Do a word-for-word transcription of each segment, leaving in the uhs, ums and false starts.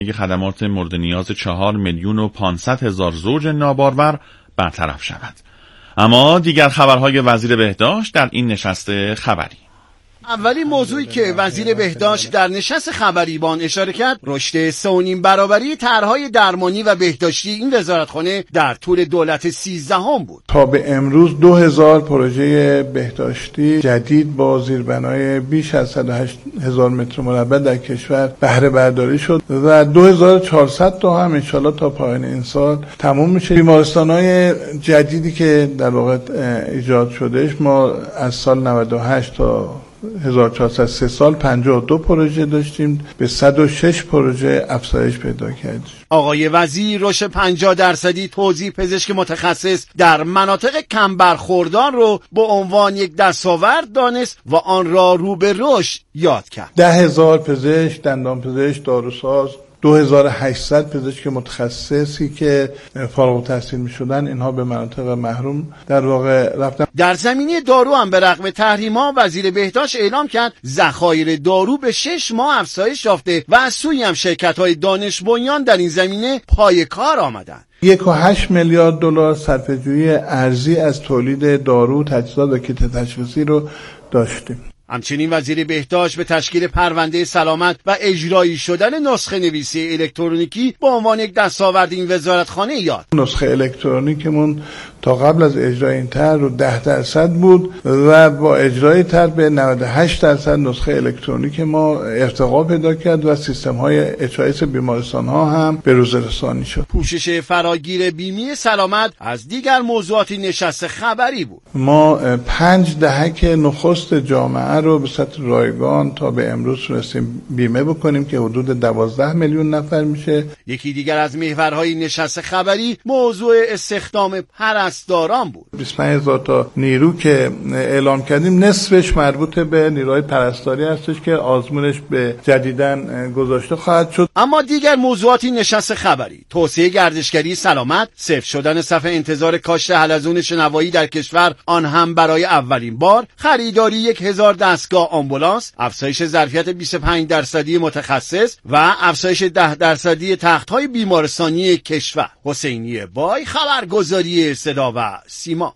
خدمات مورد نیاز چهار میلیون و پانصد هزار زوج نابارور برطرف شود. اما دیگر خبرهای وزیر بهداشت در این نشست خبری. اولین موضوعی که وزیر بهداشت در نشست خبری با آن اشاره کرد رشد سه و نیم برابری طرح‌های درمانی و بهداشتی این وزارتخانه در طول دولت سیزدهم بود. تا به امروز دو هزار پروژه بهداشتی جدید با زیربنای بیش از صد و هشت هزار متر مربع در کشور بهره برداری شد و دو هزار و چهارصد تا هم انشالله تا پایان این سال تموم میشه. بیمارستان‌های جدیدی که در واقع ایجاد شدهش ما از سال نود و هشت تا هزار و چهارصد سه سال پنجاه و دو پروژه داشتیم، به صد و شش پروژه افزایش پیدا کردیم. آقای وزیر رشد پنجاه درصدی توزیع پزشک متخصص در مناطق کم برخوردار رو به عنوان یک دستاورد دانست و آن را رو به رشد یاد کرد. ده هزار پزشک، دندان پزشک، داروساز، دو هزار و هشتصد پزشک متخصصی که فارغ التحصیل می‌شدن اینها به مناطق محروم در واقع رفتن. در زمینه دارو هم به رغم تحریم‌ها وزیر بهداشت اعلام کرد ذخایر دارو به شش ماه افزایش یافته و از سوی هم شرکت‌های دانش بنیان در این زمینه پای کار آمدند. یک و هشت میلیارد دلار صرفه‌جویی ارزی از تولید دارو، تجهیزات و کیت تشخیصی رو داشتیم. همچنین وزیر بهداشت به تشکیل پرونده سلامت و اجرایی شدن نسخه نویسی الکترونیکی به عنوان یک دستاورد این وزارتخانه یاد. نسخه الکترونیکمون تا قبل از اجرای این طرح رو ده درصد بود و با اجرای طرح به نود و هشت درصد نسخه الکترونیک ما ارتقا پیدا کرد و سیستم‌های اچ آی اس بیمارستان‌ها هم به روز رسانی شد. پوشش فراگیر بیمه سلامت از دیگر موضوعاتی نشست خبری بود. ما پنج دهک نخست جامعه رو به صورت رایگان تا به امروز تونستیم بیمه بکنیم که حدود دوازده میلیون نفر میشه. یکی دیگر از محورهای نشست خبری موضوع استخدام پرستاران بود. بیست و پنج هزار تا نیرو که اعلام کردیم نصفش مربوط به نیروهای پرستاری هستش که آزمونش به جدیداً گذاشته خواهد شد. اما دیگر موضوعاتی نشست خبری: توسعه گردشگری سلامت، صفر شدن صف انتظار کاشت حلزون شنوایی در کشور آن هم برای اولین بار، خریداری یک هزار دستگاه آمبولانس، افزایش ظرفیت بیست و پنج درصدی متخصص و افزایش ده درصدی تخت‌های بیمارستانی کشور. حسینی بای، خبرگزاری صدا و سیما.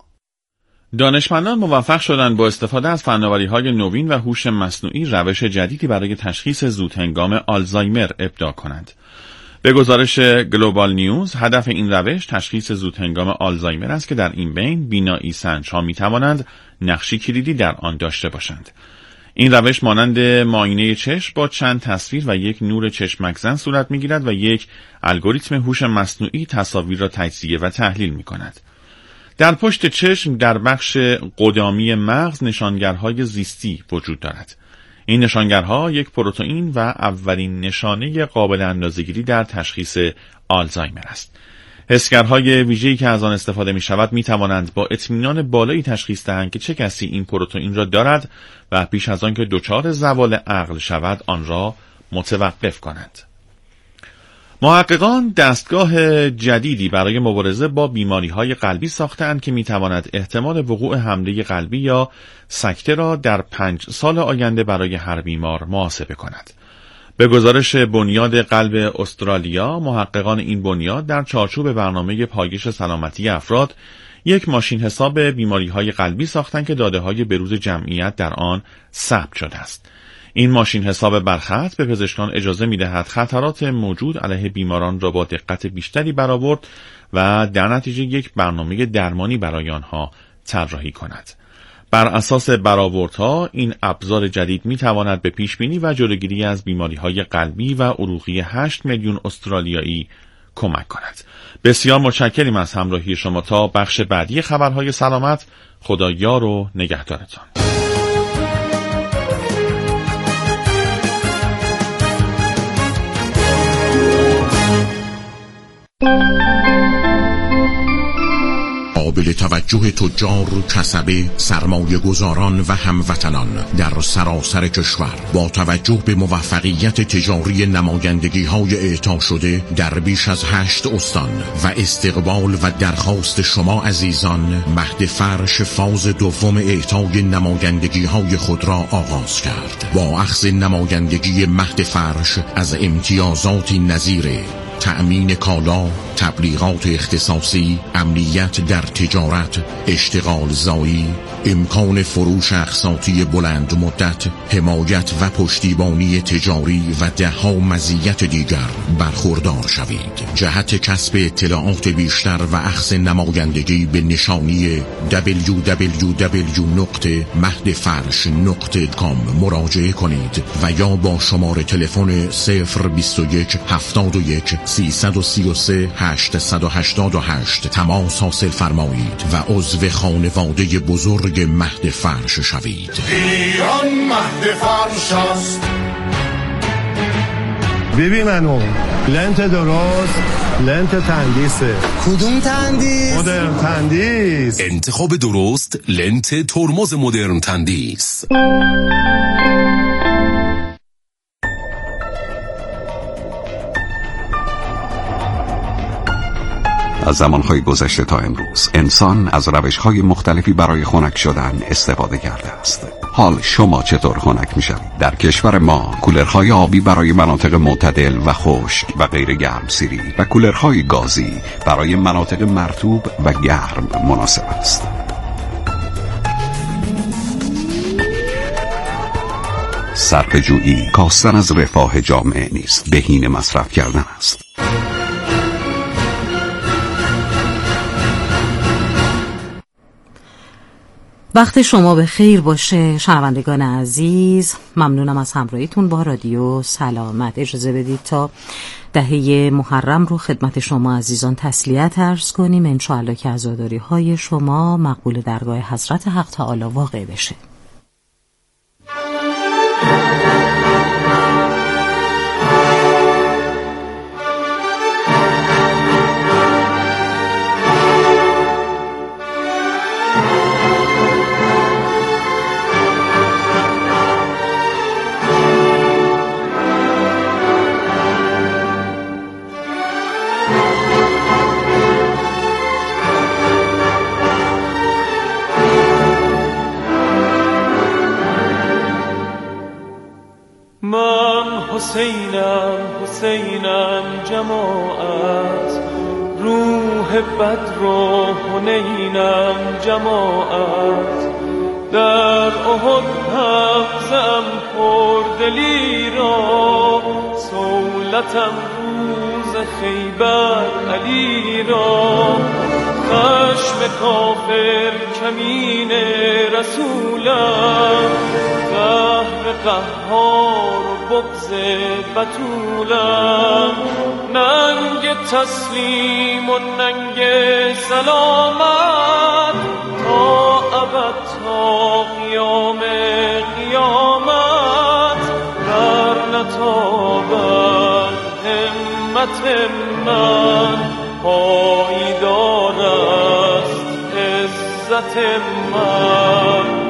دانشمندان موفق شدند با استفاده از فناوری‌های نوین و هوش مصنوعی روش جدیدی برای تشخیص زودهنگام آلزایمر ابداع کنند. به گزارش گلوبال نیوز، هدف این روش تشخیص زودهنگام آلزایمر است که در این بین بینایی سنج‌ها می‌توانند نقشی کلیدی در آن داشته باشند. این روش مانند معاینه چشم با چند تصویر و یک نور چشمک زن صورت می‌گیرد و یک الگوریتم هوش مصنوعی تصاویر را تجزیه و تحلیل می‌کند. در پشت چشم در بخش قدامی مغز نشانگرهای زیستی وجود دارد. این نشانگرها یک پروتئین و اولین نشانه قابل اندازه‌گیری در تشخیص آلزایمر است. حسگرهای ویژه‌ای که از آن استفاده می‌شود می‌توانند با اطمینان بالایی تشخیص دهند که چه کسی این پروتئین را دارد و پیش از آن که دچار زوال عقل شود آن را متوقف کنند. محققان دستگاه جدیدی برای مبارزه با بیماری‌های قلبی ساختند که می‌تواند احتمال وقوع حمله قلبی یا سکته را در پنج سال آینده برای هر بیمار محاسبه کند. به گزارش بنیاد قلب استرالیا، محققان این بنیاد در چارچوب برنامه پایش سلامتی افراد یک ماشین حساب بیماری‌های قلبی ساختند که داده‌های بروز جمعیت در آن ثبت شده است. این ماشین حساب برخط به پزشکان اجازه می‌دهد خطرات موجود علیه بیماران را با دقت بیشتری برآورد و در نتیجه یک برنامه درمانی برای آنها طراحی کند. بر اساس برآوردها این ابزار جدید می‌تواند به پیشبینی و جلوگیری از بیماری‌های قلبی و عروقی هشت میلیون استرالیایی کمک کند. بسیار متشکریم از همراهی شما. تا بخش بعدی خبرهای سلامت، خدا یار و نگهدارتان. آب قابل توجه تجار، کسبه، سرمایه گذاران و هموطنان در سراسر کشور با توجه به موفقیت تجاری نمایندگی های اعطا شده در بیش از هشت استان و استقبال و درخواست شما عزیزان، مهد فرش فاز دوم اعطای نمایندگی های خود را آغاز کرد. با اخذ نمایندگی مهد فرش از امتیازاتی نظیر تأمین کالا، تبلیغات اختصاصی، امنیت در تجارت، اشتغال زایی، امکان فروش اقساطی بلند مدت، حمایت و پشتیبانی تجاری و دهها مزیت دیگر برخوردار شوید. جهت کسب اطلاعات بیشتر و اخذ نمایندگی به نشانی دبلیو دبلیو دبلیو نقطه مهد فرش نقطه کام مراجعه کنید و یا با شماره تلفن صفر بیست و یک هفتاد و یک سیصد و سی و سه هشتصد و هشتاد و هشت تماس حاصل فرمایید و عضو خانواده بزرگ مهد فرش شوید. ایران مهد فرش است. ببین منو لنت درست، لنت تندیسه. کدوم تندیس؟ مدرن تندیس. انتخاب درست، لنت ترمز مدرن تندیس. از زمانهای گذشته تا امروز انسان از روشهای مختلفی برای خنک شدن استفاده کرده است. حال شما چطور خنک میشوید؟ در کشور ما کولرهای آبی برای مناطق معتدل و خشک و غیر گرمسیری و کولرهای گازی برای مناطق مرطوب و گرم مناسب است. صرفه‌جویی کاستن از رفاه جامعه نیست، بهینه مصرف کردن است. وقت شما به خیر باشه شنوندگان عزیز. ممنونم از همراهیتون با رادیو سلامت. اجازه بدید تا دهه محرم رو خدمت شما عزیزان تسلیت عرض کنیم. انشاءالله که عزاداری های شما مقبول درگاه حضرت حق تعالی واقع بشه. حسینم حسینم جماعت، روح بدر و حنینم جماعت، در احد حفظم پردلی را، سولتم روز خیبر علی را، خشم کافر کمین رسولم، قهر قهار و بغض بطولم، ننگ تسلیم و ننگ سلامت، تا ابد تا قیام قیامت، در نتابد همت من، پایدار است عزت من.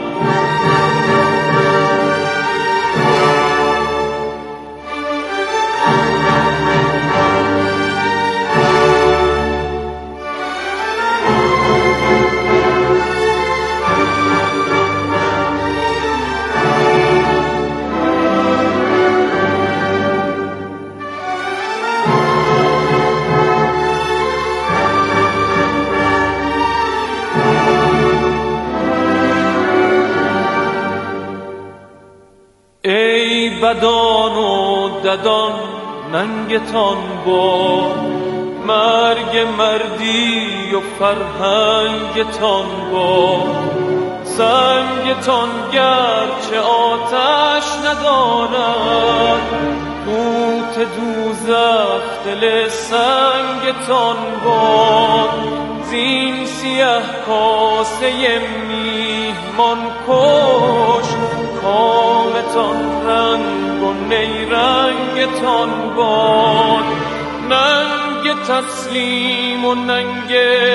بدان و ددان ننگتان با، مرگ مردی و فرهنگتان با، سنگتان گرچه آتش ندارد، قوت دوزخ دل سنگتان با، زین سیه کاسه میهمان کش، کامتان رنگ و نیرنگتان باد، ننگ تسلیم و ننگ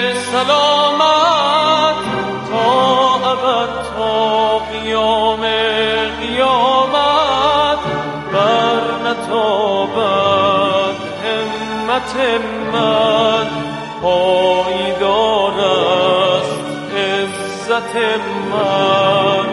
سلامت تا ابد تا قیام قیامت بر نتابد همت من پایدار است عزت من.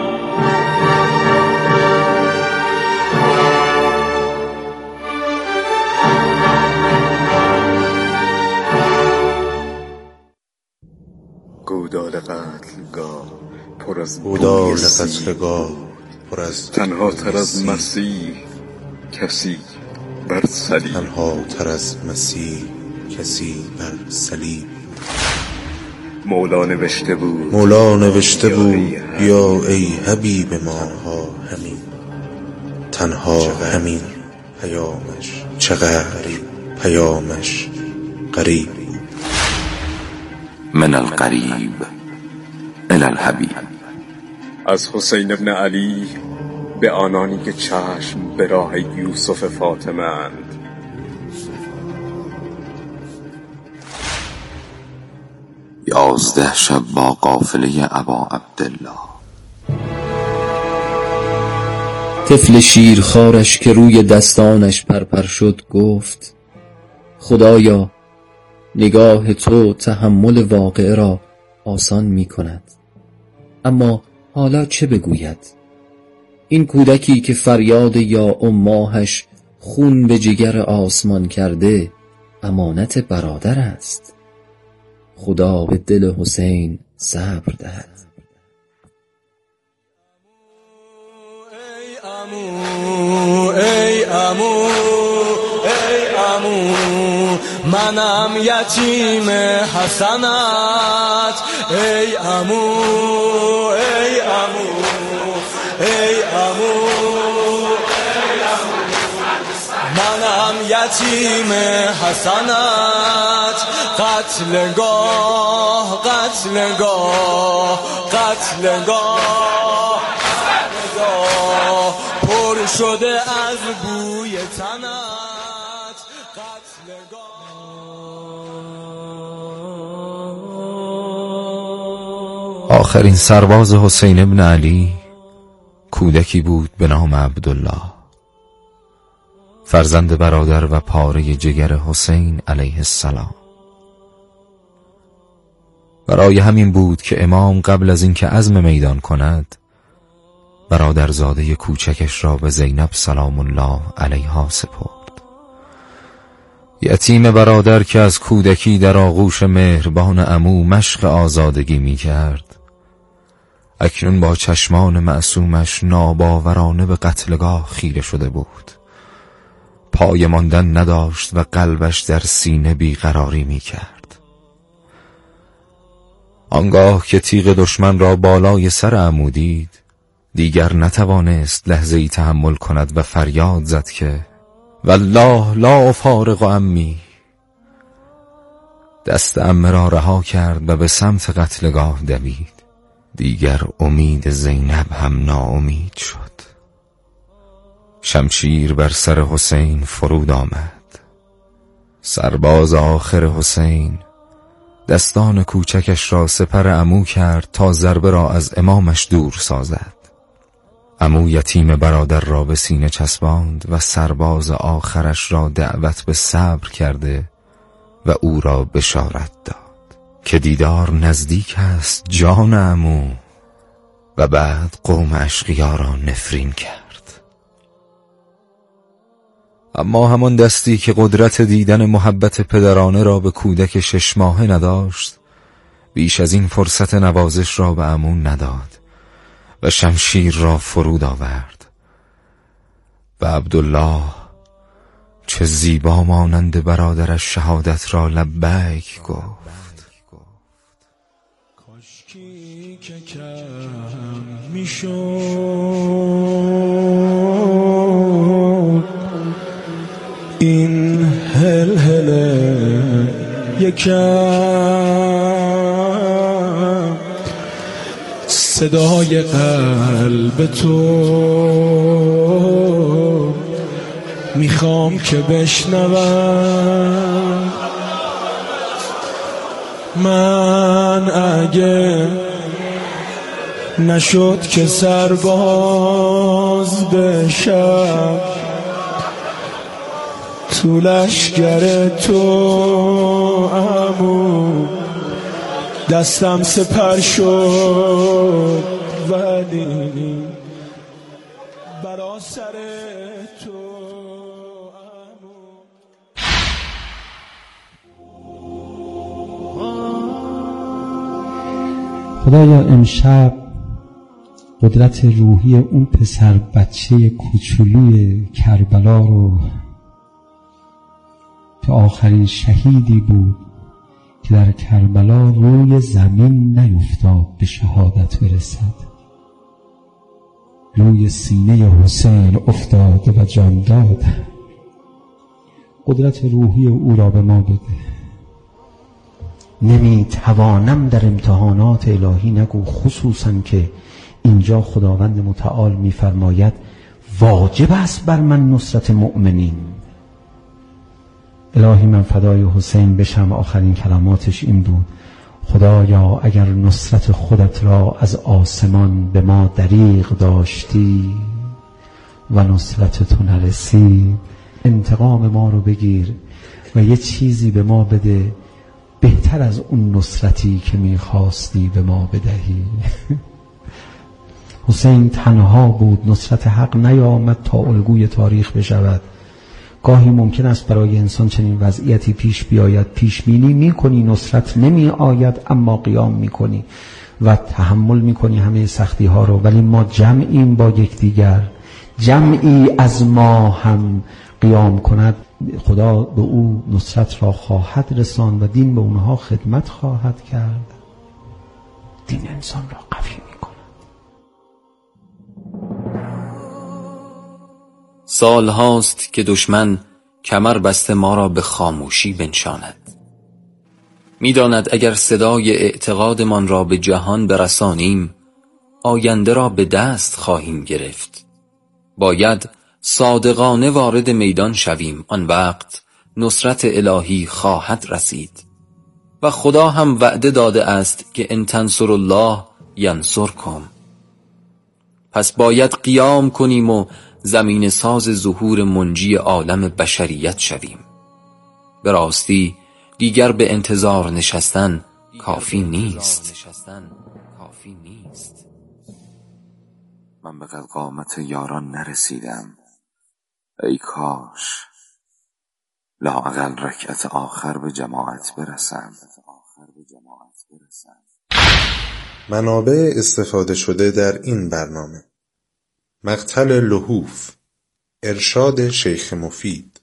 گودال قتلگاه پر از گودال قتلگاه پر از تنها تر از مسیح کسی بر صلیب، تنها تر از مسیح کسی بر صلیب. مولا نوشته بود مولا نوشته بود یا ای حبیب ما ها همین، تنها همین پیامش چقدر پیامش غریب. من القریب الی الحبیب. از حسین ابن علی به آنانی که چشم به راه یوسف فاطمه اند. یازده شب با قافله ابا عبدالله. طفل شیرخوارش که روی دستانش پرپر شد گفت خدایا نگاه تو تحمل واقعه را آسان می کند، اما حالا چه بگوید؟ این کودکی که فریاد یا اماهش خون به جگر آسمان کرده امانت برادر است. خدا به دل حسین صبر دهد. ای عمو ای عمو ای عمو منم یتیم حسنت. ای عمو ای عمو ای عمو منم یتیم حسنت. قتلگاه قتلگاه قتلگاه قتلگاه پر شده از بوی تنت. قتلگاه. آخرین سرباز حسین ابن علی کودکی بود به نام عبدالله، فرزند برادر و پاره جگر حسین علیه السلام. برای همین بود که امام قبل از اینکه عزم میدان کند برادرزاده کوچکش را به زینب سلام الله علیها سپرد. یتیم برادر که از کودکی در آغوش مهربان عمو مشق آزادگی می کرد، اکنون با چشمان معصومش ناباورانه به قتلگاه خیره شده بود. پای ماندن نداشت و قلبش در سینه بیقراری می کرد. آنگاه که تیغ دشمن را بالای سر عمو دید دیگر نتوانست لحظه ای تحمل کند و فریاد زد که والله لا افارق عمی. دست عمه را رها کرد و به سمت قتلگاه دوید. دیگر امید زینب هم ناامید شد. شمشیر بر سر حسین فرود آمد. سرباز آخر حسین دستان کوچکش را سپر عمو کرد تا ضربه را از امامش دور سازد. عمو یتیم برادر را به سینه چسباند و سرباز آخرش را دعوت به صبر کرده و او را بشارت داد که دیدار نزدیک است جان عمو، و بعد قوم اشقیا را نفرین کرد. اما همان دستی که قدرت دیدن محبت پدرانه را به کودک شش ماهه نداشت بیش از این فرصت نوازش را به عمو نداد و شمشیر را فرود آورد و عبدالله چه زیبا مانند برادرش شهادت را لبیک گفت. کاشکی که کم میشد این هل هله یکم صدای قلب تو میخوام که بشنوم. من اگه نشد که سرباز بشم تو لشگر تو عمو دستم سپر شد ولی برا سر تو خدایا امشب قدرت روحی اون پسر بچه کوچولوی کربلا رو که آخرین شهیدی بود که در کربلا روی زمین نیفتاد به شهادت برسد، روی سینه حسین افتاد و جان داد. قدرت روحی او را به ما بده. نمی توانم در امتحانات الهی نگو، خصوصا که اینجا خداوند متعال می‌فرماید واجب است بر من نصرت مؤمنین. الهی من فدای حسین بشم. آخرین کلماتش این بود: خدایا اگر نصرت خودت را از آسمان به ما دریغ داشتی و نصرت تو نرسید، انتقام ما رو بگیر و یه چیزی به ما بده بهتر از اون نصرتی که میخواستی به ما بدهی. حسین تنها بود، نصرت حق نیامد تا الگوی تاریخ بشود. گاهی ممکن است برای انسان چنین وضعیتی پیش بیاید، پیش بینی میکنی نصرت نمی آید اما قیام میکنی و تحمل میکنی همه سختی ها رو، ولی ما جمعیم با یکدیگر، جمعی از ما هم قیام کند، خدا به او نصرت را خواهد رساند و دین به اونها خدمت خواهد کرد. دین انسان را قوی میکند. سال هاست که دشمن کمر بسته ما را به خاموشی بنشاند. میداند اگر صدای اعتقادمان را به جهان برسانیم آینده را به دست خواهیم گرفت. باید صادقانه وارد میدان شویم، آن وقت نصرت الهی خواهد رسید و خدا هم وعده داده است که ان تنصر الله ینصرکم. پس باید قیام کنیم و زمین ساز ظهور منجی عالم بشریت شویم. به راستی دیگر به انتظار نشستن کافی نیست. من به قامت یاران نرسیدم، ای کاش لااقل رکعت آخر به جماعت برسم. منابع استفاده شده در این برنامه: مقتل لحوف، ارشاد شیخ مفید،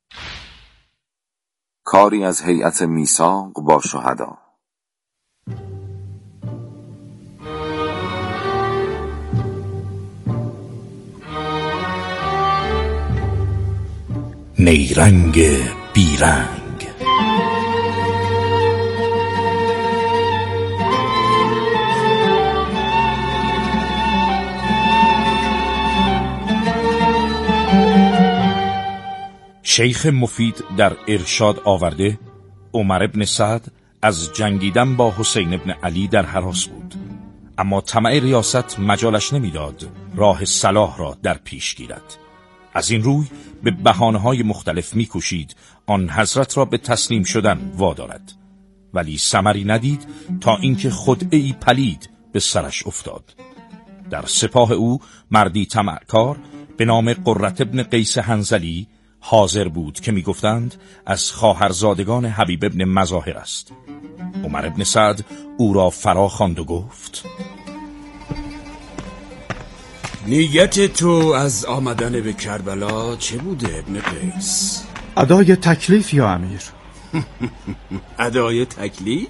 کاری از هیئت میثاق با شهدا، نیرنگ بیرنگ، شیخ مفید در ارشاد آورده عمر بن سعد از جنگیدن با حسین بن علی در هراس بود، اما طمع ریاست مجالش نمیداد راه صلاح را در پیش گیرد. از این روی به بهانه‌های مختلف می‌کوشید آن حضرت را به تسلیم شدن وادارد، ولی ثمری ندید تا اینکه خدعه‌ای پلید به سرش افتاد. در سپاه او مردی طمعکار به نام قرة ابن قیس حنظلی حاضر بود که میگفتند از خواهرزادگان حبیب ابن مظاهر است. عمر ابن سعد او را فرا خواند و گفت: نیت تو از آمدن به کربلا چه بوده ابن قیس؟ ادای تکلیف یا امیر. ادای تکلیف؟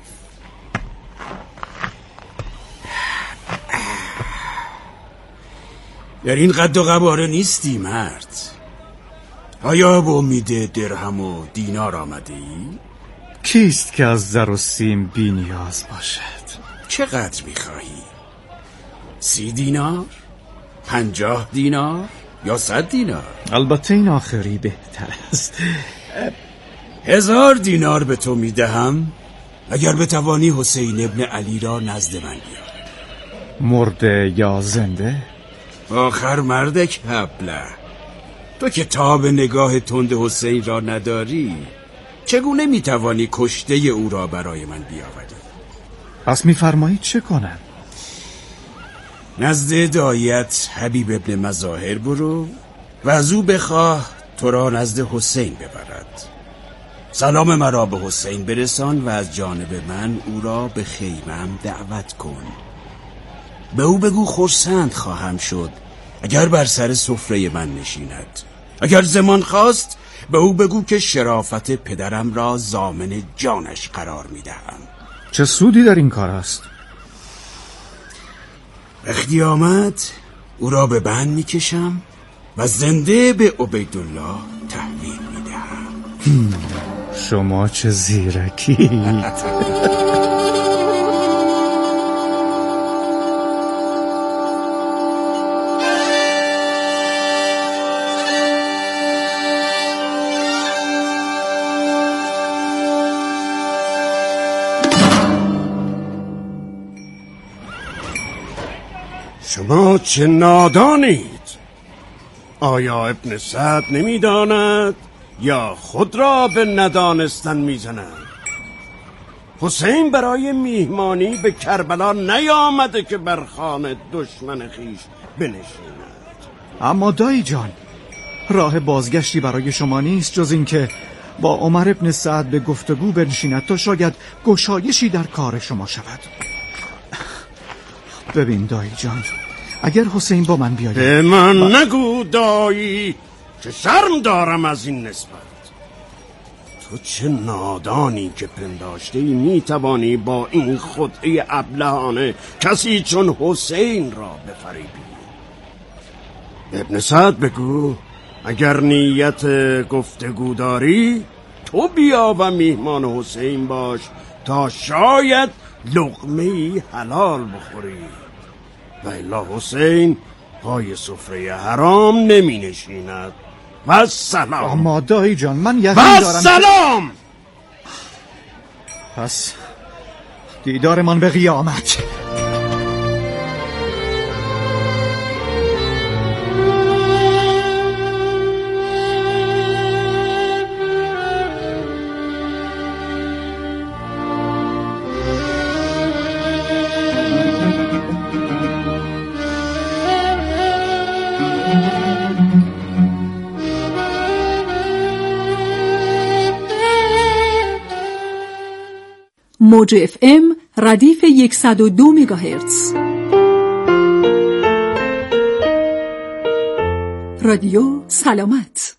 در این قد و قواره نیستی مرد. آیا به امید درهم و دینار آمده ای؟ کیست که از زر و سیم بی نیاز باشد؟ چقدر میخواهی؟ سی دینار؟ پنجاه دینار؟ یا صد دینار؟ البته این آخری بهتر است. هزار دینار به تو میدهم اگر بتوانی حسین ابن علی را نزد من بیار. مرده یا زنده؟ آخر مرد کبله، تو که تاب نگاه تند حسین را نداری، چگونه میتوانی کشته او را برای من بیاوری؟ پس میفرمایید چه کنم؟ نزد دایت حبیب ابن مظاهر برو و از او بخواه تو را نزد حسین ببرد. سلام مرا به حسین برسان و از جانب من او را به خیمم دعوت کن. به او بگو خرسند خواهم شد اگر بر سر سفره من نشیند. اگر زمان خواست به او بگو که شرافت پدرم را ضامن جانش قرار میدهم. چه سودی در این کار است؟ وقتی آمد او را به بند میکشم و زنده به عبیدالله تحویل میدهم. شما چه زیرکید. شما چه نادانید؟ آیا ابن سعد نمیداند یا خود را به ندانستن میزند؟ حسین برای میهمانی به کربلا نیامده که بر خوان دشمن خیش بنشیند. اما دایی جان، راه بازگشتی برای شما نیست جز این که با عمر ابن سعد به گفتگو بنشیند تا شاید گشایشی در کار شما شود. ببین دایی جان، اگر حسین با من بیاید. به من با... نگو دایی که شرم دارم از این نسبت. تو چه نادانی که پنداشته ای میتوانی با این خدعه ابلهانه کسی چون حسین را بفریبی. ابن سعد بگو اگر نیت گفتگو داری تو بیا و میهمان حسین باش تا شاید لقمه حلال بخوری، و الا حسین پای سفره حرام نمی نشیند. و سلام. اما دایی جان من یقین دارم. و سلام. پس دیدارمان به قیامت. موج اف ام ردیف صد و دو مگاهرتز. رادیو سلامت.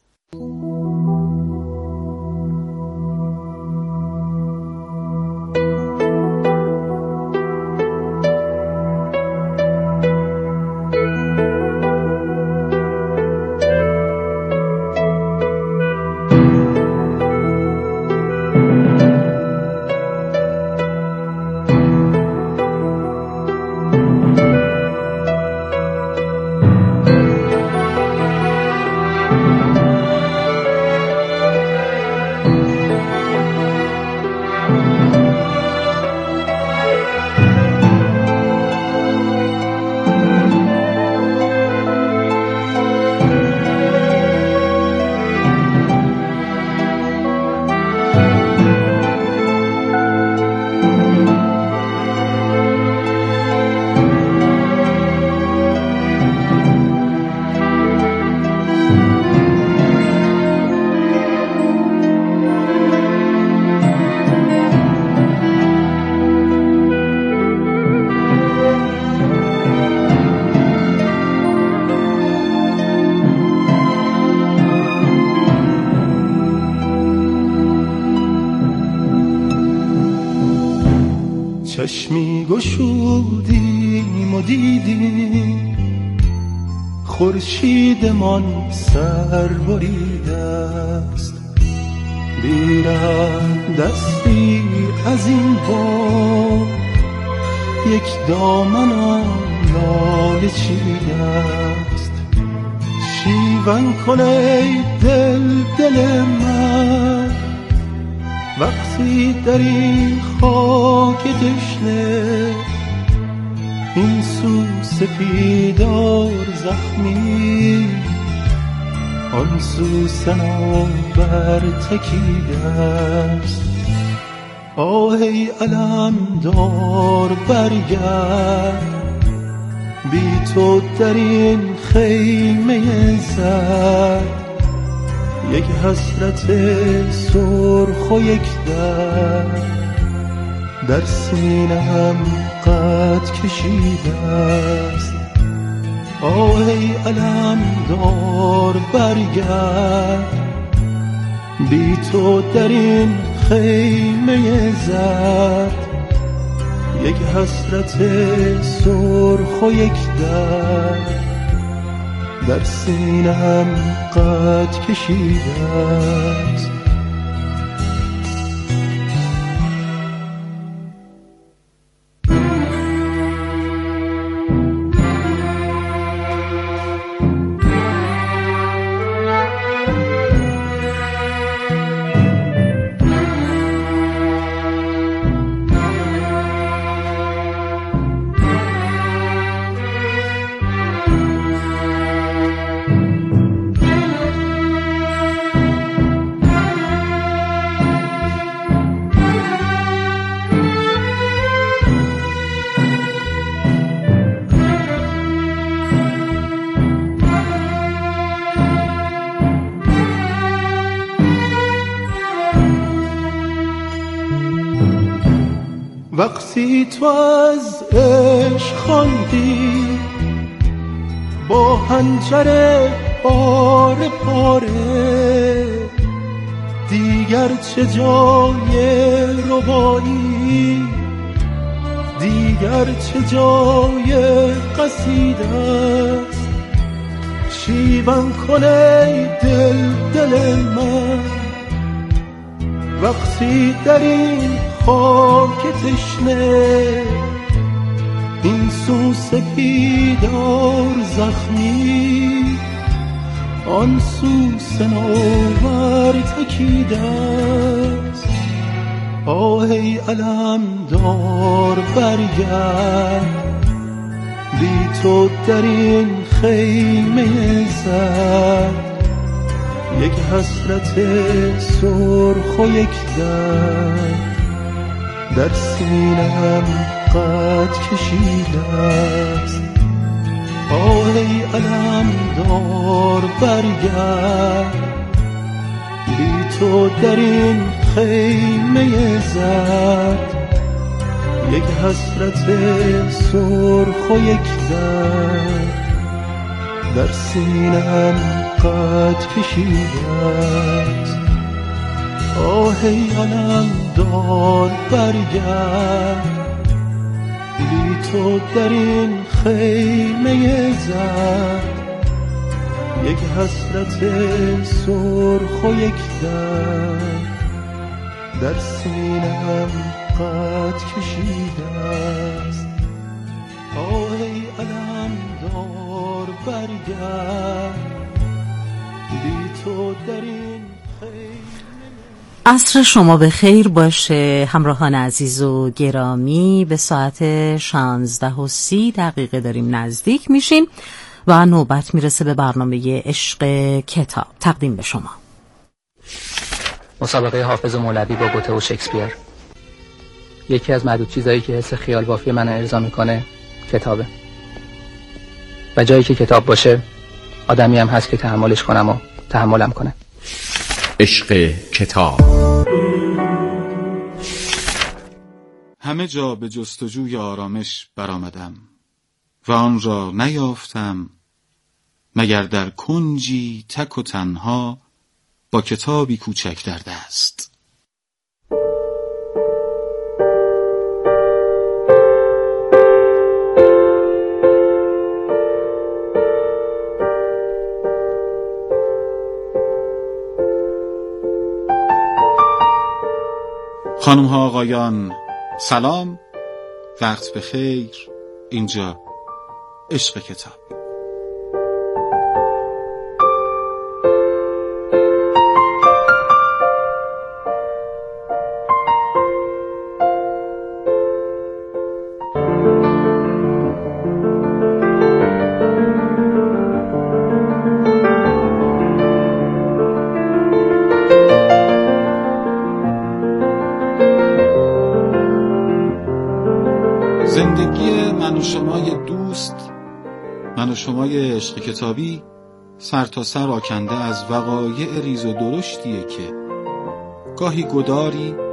چشمی گشودیم و دیدیم خورشیدمان سر بریده است، بیرم دستی از این با یک دامن لاله چیده است. شیون کن ای دل دل من وقتی در این خاک تشنه این سو سپیدار زخمی آن سو صنوبر تکیده است. آه ای علمدار برگرد، بی تو در این خیمه زرد یک حسرت سرخ و یک درد در سینه‌ام قد کشیده است. آه ای علمدار برگرد، بی تو در این خیمه زرد یک حسرت سرخ و یک درد در سینه‌ام قد کشیده است. وقتی تو از عشق خواندی با حنجر پاره پاره، دیگر چه جای ربایی، دیگر چه جای قصیده است. شیون کنه دل دل من وقتی در این خاک تشنه این سو سپیدار زخمی آن سو صنوبر تکیده است. آه ای علمدار برگرد، بی تو در این خیمه زرد یک حسرت سرخ و یک درد در سینه‌ام قد کشیده است. آه ای علمدار برگرد، بی تو در این خیمه زرد یک حسرت سرخ و یک درد در سینه‌ام قد کشیده است. آه ای علمدار برگرد، بی تو در این خیمه زرد یک حسرت سرخ و یک درد در سینه‌ام قد کشیده است. آه ای علمدار برگرد، بی تو در این عصر شما به خیر باشه همراهان عزیز و گرامی. به ساعت شانزده و سی دقیقه داریم نزدیک میشیم و نوبت میرسه به برنامه عشق کتاب تقدیم به شما. مسابقه حافظ و مولوی با گوته و شکسپیر. یکی از معدود چیزایی که حس خیال بافی من ارضا میکنه کتابه، و جایی که کتاب باشه آدمی هم هست که تحملش کنم و تحملم کنه. عشق کتاب. همه جا به جستجوی آرامش برآمدم و آن را نیافتم مگر در کنجی تک و تنها با کتابی کوچک در دست. خانم ها آقایان سلام، وقت بخیر. اینجا عشق کتاب. زندگی من و شمای دوست، من و شمای عشق کتابی سر تا سر آکنده از وقایع ریز و درشتیه که گاهی گداری